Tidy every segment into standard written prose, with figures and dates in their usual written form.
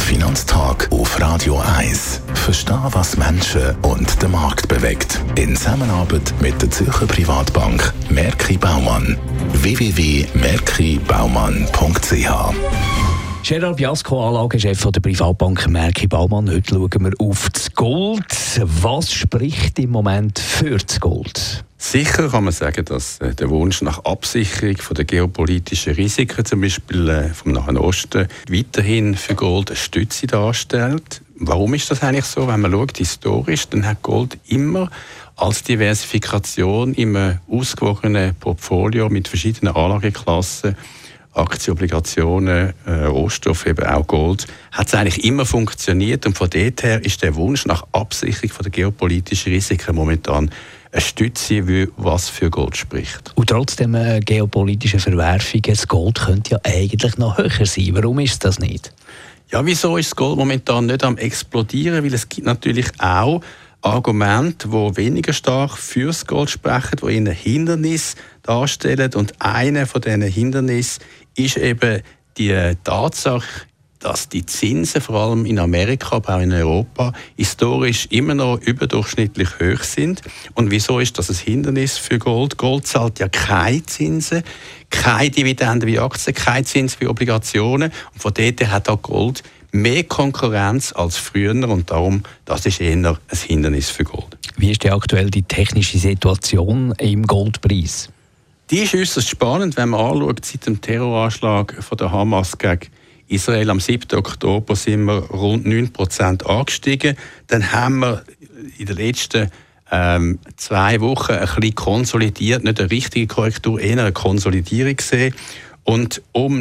Finanztag auf Radio 1. Verstehen, was Menschen und den Markt bewegt. In Zusammenarbeit mit der Zürcher Privatbank Merki Baumann. www.merkibaumann.ch. Gerard Biasco, Anlagechef der Privatbank Merki Baumann. Heute schauen wir auf das Gold. Was spricht im Moment für das Gold? Sicher kann man sagen, dass der Wunsch nach Absicherung von der geopolitischen Risiken, zum Beispiel vom Nahen Osten, weiterhin für Gold eine Stütze darstellt. Warum ist das eigentlich so? Wenn man schaut, historisch, dann hat Gold immer als Diversifikation im ausgewogenen Portfolio mit verschiedenen Anlageklassen, Aktien, Obligationen, Rohstoffe, eben auch Gold, hat es eigentlich immer funktioniert. Und von dort her ist der Wunsch nach Absicherung von der geopolitischen Risiken momentan eine Stütze, was für Gold spricht. Und trotzdem geopolitische Verwerfungen, das Gold könnte ja eigentlich noch höher sein. Warum ist das nicht? Ja, wieso ist das Gold momentan nicht am explodieren? Weil es gibt natürlich auch Argumente, die weniger stark fürs Gold sprechen, die ein Hindernis darstellen. Und einer von diesen Hindernissen ist eben die Tatsache, dass die Zinsen vor allem in Amerika, aber auch in Europa, historisch immer noch überdurchschnittlich hoch sind. Und wieso ist das ein Hindernis für Gold? Gold zahlt ja keine Zinsen, keine Dividenden wie Aktien, keine Zinsen wie Obligationen. Und von dort hat auch Gold mehr Konkurrenz als früher und darum, das ist eher ein Hindernis für Gold. Wie ist aktuell die technische Situation im Goldpreis? Die ist äußerst spannend, wenn man anschaut, seit dem Terroranschlag von der Hamas gegen Israel am 7. Oktober sind wir rund 9% angestiegen. Dann haben wir in den letzten 2 Wochen ein bisschen konsolidiert, nicht eine richtige Korrektur, eher eine Konsolidierung gesehen. Und um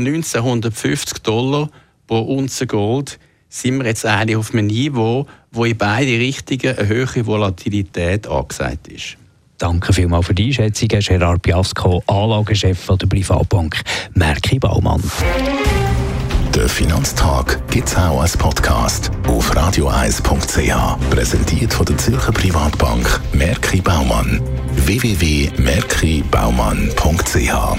$1950 pro Unze Gold sind wir jetzt eigentlich auf einem Niveau, wo in beide Richtungen eine höhere Volatilität angesagt ist. Danke vielmals für die Einschätzung, Gerard Biasco, Anlagechef der Privatbank Merki Baumann. Der Finanztag gibt es auch als Podcast auf radio1.ch. Präsentiert von der Zürcher Privatbank Merki Baumann. www.merkibaumann.ch.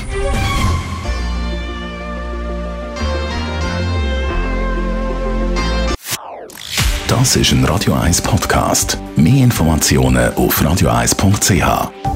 Das ist ein Radio 1 Podcast. Mehr Informationen auf radio1.ch.